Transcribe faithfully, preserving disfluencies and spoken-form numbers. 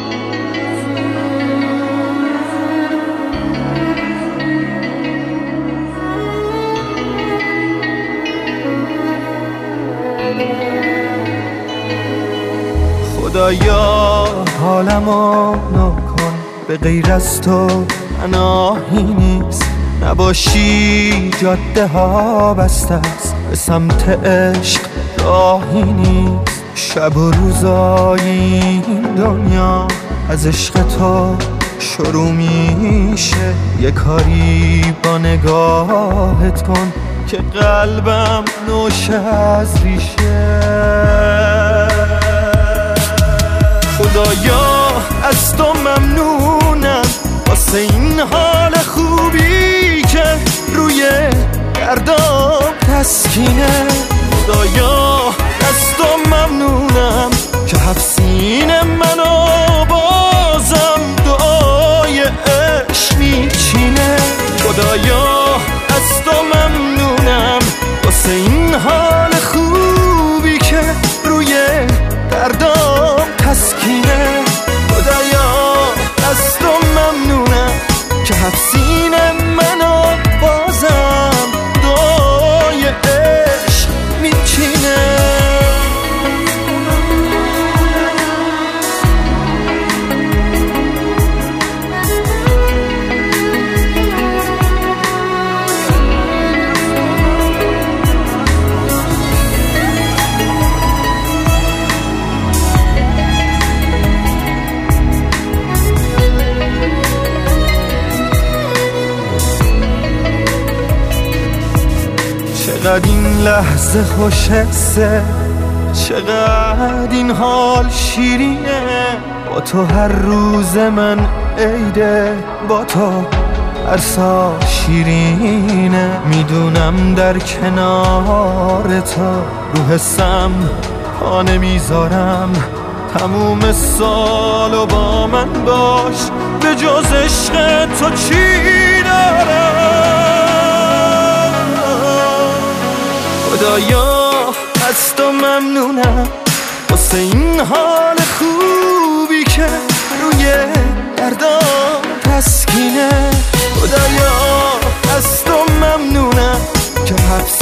خدایا حالمو نکن، به غیر از تو پناهی نیست. نباشی جاده ها بسته است، به سمت عشق راهی نیست. شب و روزای این دنیا از عشق تو شروع میشه. یه کاری با نگاهت کن که قلبم نوشه از ریشه. خدایا از تو ممنونم واسه این حال خوبی که روی دردام تسکینه. خدایا از تو ممنونم که حفظین منو بازم دعای عشق میچینه. خدایا از تو ممنونم واسه این حال خوبی که روی دردام تسکینه. خدایا از تو ممنونم که حفظین منو بازم دعای عشق میچینه. چقدر این لحظه خوش حسه، چقدر این حال شیرینه. با تو هر روز من عیده، با تو هر سال شیرینه. میدونم در کنار تو رو حسم پا نمیذارم. تموم سالو با من باش، به جز عشق تو چی دارم. خدایا از تو ممنونم واسه این حال خوبی که روی دردام تسکینه. خدایا از تو ممنونم که حفظ